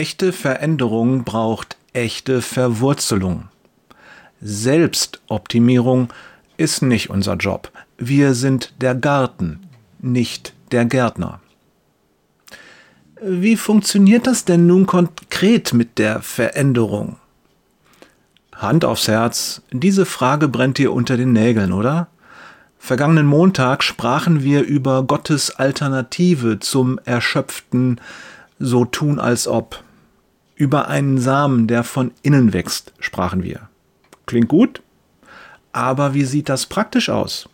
Echte Veränderung braucht echte Verwurzelung. Selbstoptimierung ist nicht unser Job. Wir sind der Garten, nicht der Gärtner. Wie funktioniert das denn nun konkret mit der Veränderung? Hand aufs Herz, diese Frage brennt dir unter den Nägeln, oder? Vergangenen Montag sprachen wir über Gottes Alternative zum erschöpften So tun als ob. Über einen Samen, der von innen wächst, sprachen wir. Klingt gut, aber wie sieht das praktisch aus?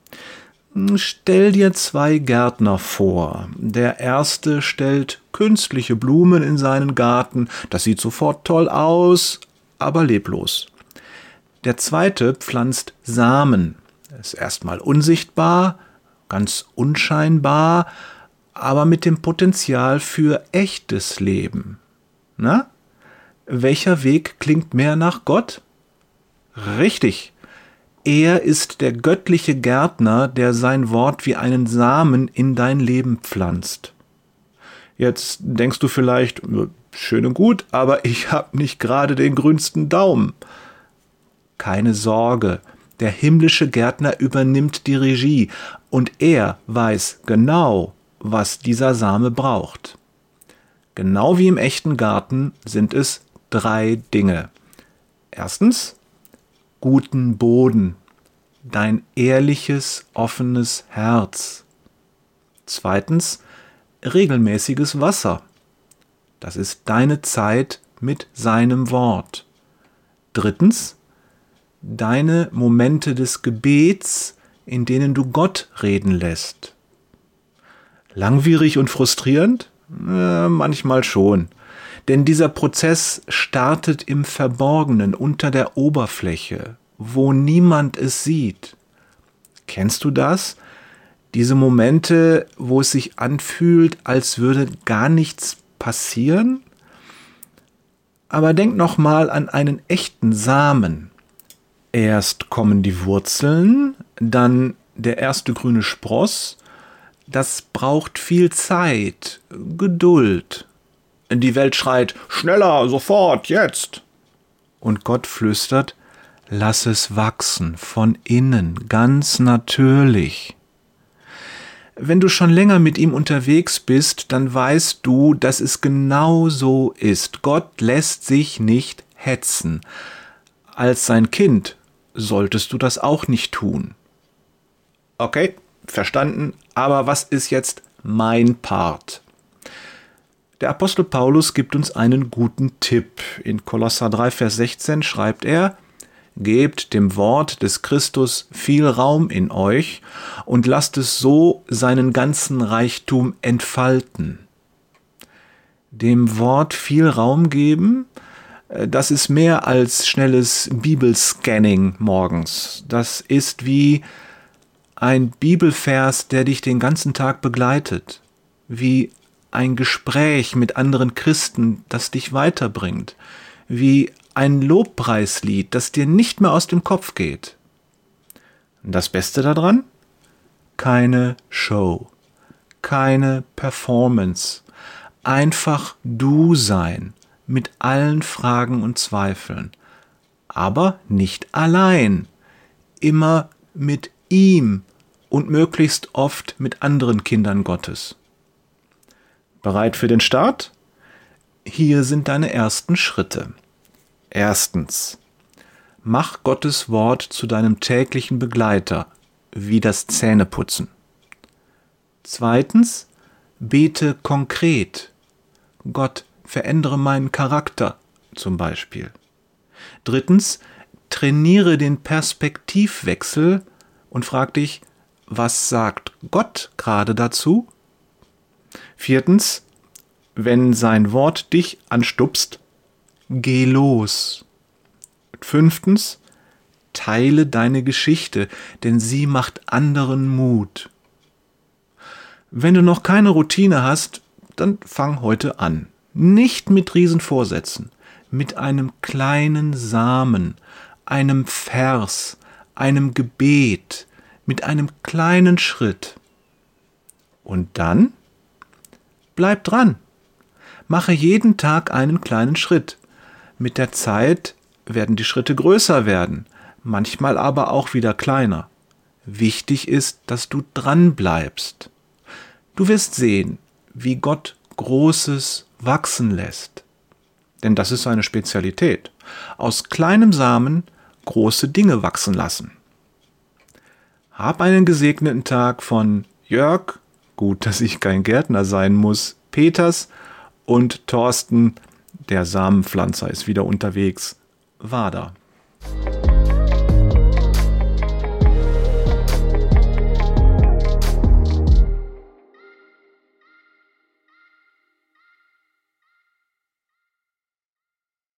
Stell dir zwei Gärtner vor. Der erste stellt künstliche Blumen in seinen Garten. Das sieht sofort toll aus, aber leblos. Der zweite pflanzt Samen. Ist erstmal unsichtbar, ganz unscheinbar, aber mit dem Potenzial für echtes Leben. Na? Welcher Weg klingt mehr nach Gott? Richtig. Er ist der göttliche Gärtner, der sein Wort wie einen Samen in dein Leben pflanzt. Jetzt denkst du vielleicht, schön und gut, aber ich habe nicht gerade den grünsten Daumen. Keine Sorge, der himmlische Gärtner übernimmt die Regie und er weiß genau, was dieser Same braucht. Genau wie im echten Garten sind es 3 Dinge. Erstens, guten Boden, dein ehrliches, offenes Herz. Zweitens, regelmäßiges Wasser. Das ist deine Zeit mit seinem Wort. Drittens, deine Momente des Gebets, in denen du Gott reden lässt. Langwierig und frustrierend? Manchmal schon. Denn dieser Prozess startet im Verborgenen, unter der Oberfläche, wo niemand es sieht. Kennst du das? Diese Momente, wo es sich anfühlt, als würde gar nichts passieren? Aber denk noch mal an einen echten Samen. Erst kommen die Wurzeln, dann der erste grüne Spross. Das braucht viel Zeit, Geduld. Die Welt schreit, schneller, sofort, jetzt. Und Gott flüstert, lass es wachsen, von innen, ganz natürlich. Wenn du schon länger mit ihm unterwegs bist, dann weißt du, dass es genau so ist. Gott lässt sich nicht hetzen. Als sein Kind solltest du das auch nicht tun. Okay, verstanden, aber was ist jetzt mein Part? Der Apostel Paulus gibt uns einen guten Tipp. In Kolosser 3, Vers 16 schreibt er, gebt dem Wort des Christus viel Raum in euch und lasst es so seinen ganzen Reichtum entfalten. Dem Wort viel Raum geben, das ist mehr als schnelles Bibelscanning morgens. Das ist wie ein Bibelvers, der dich den ganzen Tag begleitet, wie ein Gespräch mit anderen Christen, das dich weiterbringt, wie ein Lobpreislied, das dir nicht mehr aus dem Kopf geht. Das Beste daran? Keine Show, keine Performance, einfach du sein, mit allen Fragen und Zweifeln, aber nicht allein, immer mit ihm und möglichst oft mit anderen Kindern Gottes. Bereit für den Start? Hier sind deine ersten Schritte. Erstens, mach Gottes Wort zu deinem täglichen Begleiter, wie das Zähneputzen. Zweitens, bete konkret. Gott, verändere meinen Charakter, zum Beispiel. Drittens, trainiere den Perspektivwechsel und frag dich, was sagt Gott gerade dazu? Viertens, wenn sein Wort dich anstupst, geh los. Fünftens, teile deine Geschichte, denn sie macht anderen Mut. Wenn du noch keine Routine hast, dann fang heute an. Nicht mit Riesenvorsätzen, mit einem kleinen Samen, einem Vers, einem Gebet, mit einem kleinen Schritt. Und dann bleib dran. Mache jeden Tag einen kleinen Schritt. Mit der Zeit werden die Schritte größer werden, manchmal aber auch wieder kleiner. Wichtig ist, dass du dran bleibst. Du wirst sehen, wie Gott Großes wachsen lässt. Denn das ist seine Spezialität. Aus kleinem Samen große Dinge wachsen lassen. Hab einen gesegneten Tag von Jörg, gut, dass ich kein Gärtner sein muss, Peters und Thorsten, der Samenpflanzer, ist wieder unterwegs, Wader.